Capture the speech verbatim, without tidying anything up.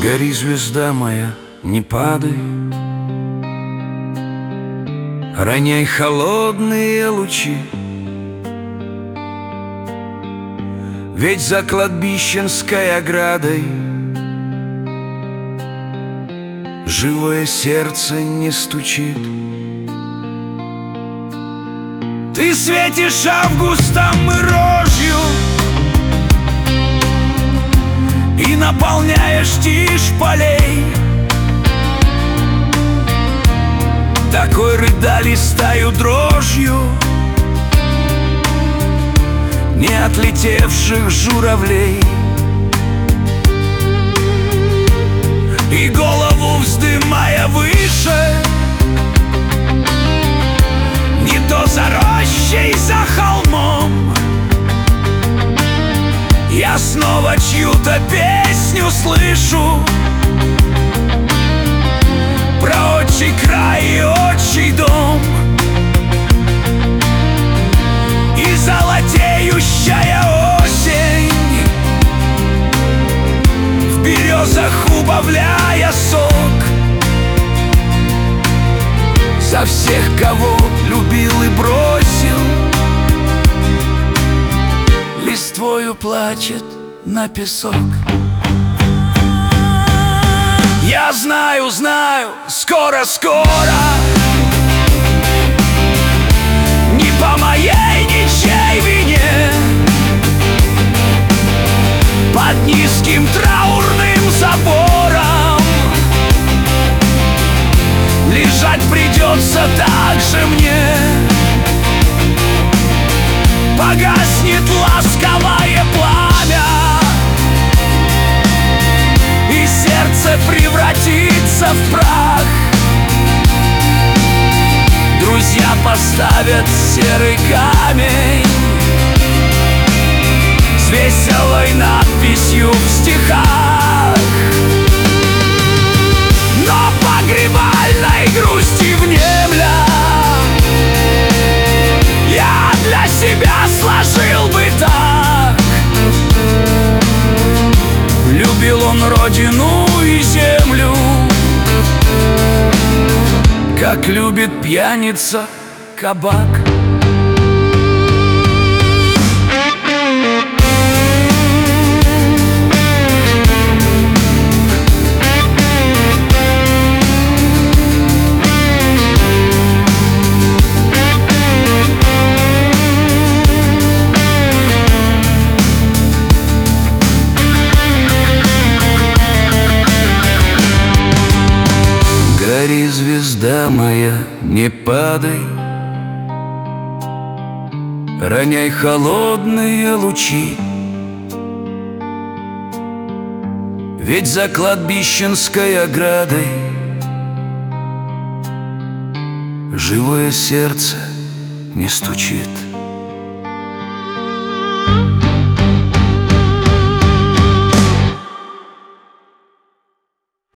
Гори, звезда моя, не падай, роняй холодные лучи. Ведь за кладбищенской оградой живое сердце не стучит. Ты светишь августом и рожью и наполняешь тишь полей. Такой рыдалистою дрожью не отлетевших журавлей. И голову вздымая выше, не то за рощей, за холмом, я снова чью-то песню слышу про отчий край и отчий дом. И золотеющая осень в березах убавляя сок за всех, кого любил и бросил, листвою плачет на песок. Я знаю, знаю, скоро-скоро не по моей ничьей вине под низким траурным забором лежать придется также мне. Погаснет ласковое пламя, и сердце превратится в прах. Друзья поставят серый камень с веселой надписью в стихах. Но погребальной грусти внемля я для себя сложил бы так: любил он родину и землю, как любит пьяница кабак. Гори, звезда моя, не падай, роняй холодные лучи. Ведь за кладбищенской оградой живое сердце не стучит.